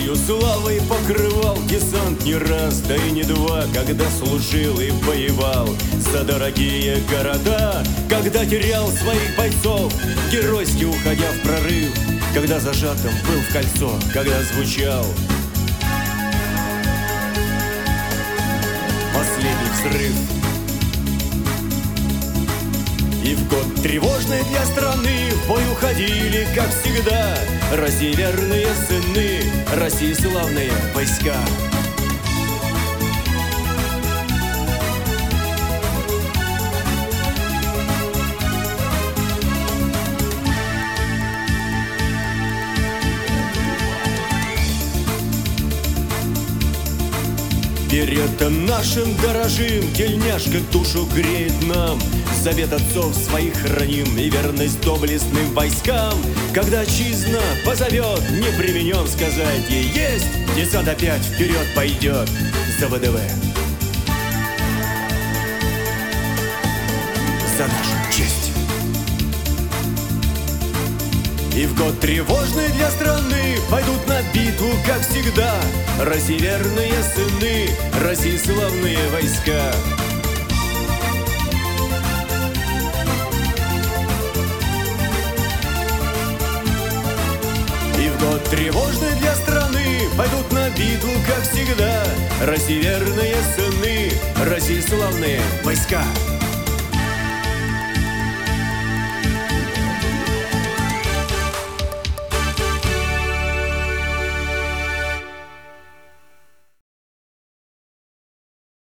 Россию славой покрывал десант не раз, да и не два, когда служил и воевал за дорогие города, когда терял своих бойцов, геройски уходя в прорыв, когда зажатым был в кольцо, когда звучал последний взрыв. И в год тревожный для страны в бой уходили, как всегда, России верные сыны, России славные войска. Беретом нашим дорожим, тельняшка душу греет нам. Завет отцов своих храним и верность доблестным войскам. Когда отчизна позовет, не применем сказать ей есть. Десант опять вперед пойдет за ВДВ, за нашу честь. И в год тревожный для страны пойдут на битву, как всегда, России верные сыны, России славные войска. И в год тревожный для страны пойдут на битву, как всегда, России верные сыны, России славные войска.